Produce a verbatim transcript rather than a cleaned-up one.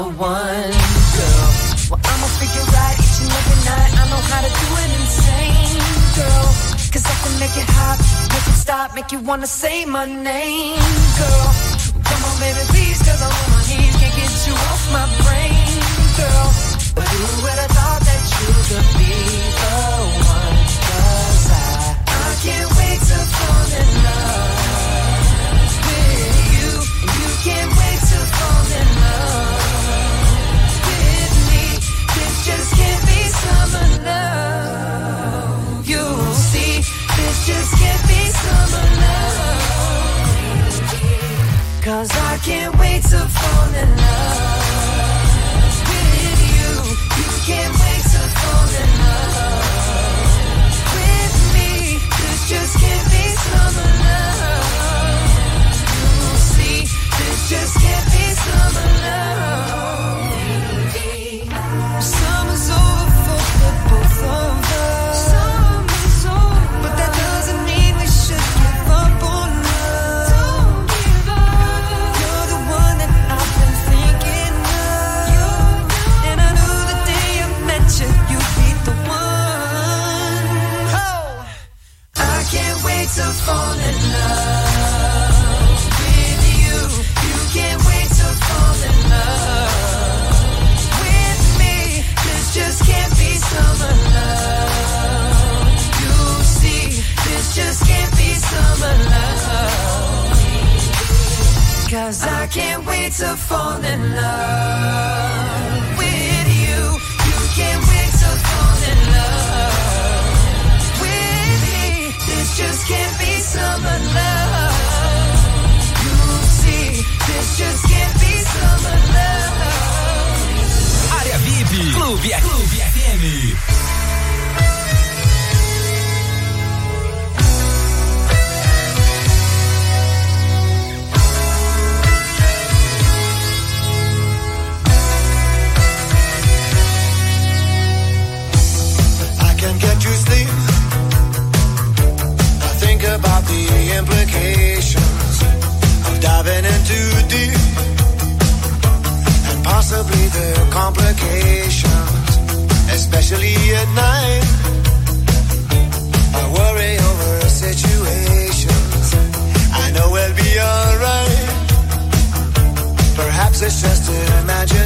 one girl. Well, I'ma figure out each and every night. I know how to do it insane, girl. Cause I can make it hot, make it stop, make you wanna say my name, girl. Come on, baby, please, cause I'm on my knees. Can't get you off my brain, girl. But who would have thought that you could be the one? Cause I, I can't wait to fall in love with you. And you can't wait to fall in love with me. This just can't be summer love. You'll see, this just can't be summer love. Cause I can't wait to fall in love with you. You can't wait to fall in love with me. This just can't be summer love. You'll see, this just can't be summer love. Summer's over for the both of us. Summer's over, but that doesn't mean we should give up on love. Don't give up. You're the one that I've been thinking of. And I knew the day I met you, you'd be the one. Oh, I can't wait to fall in love with you. You can't wait to fall in love with me. This just can't be summer love. You see, this just can't be summer love. Cause I can't wait to fall in love with you. You can't wait to fall in love with me. This just can't be summer love. You see, this just can't be summer love. Área V I P, Clube, Clube F M. I can't get you sleep. I think about the implications of diving in too deep, and possibly the complications, especially at night. I worry over situations. I know we'll be alright. Perhaps it's just imagination.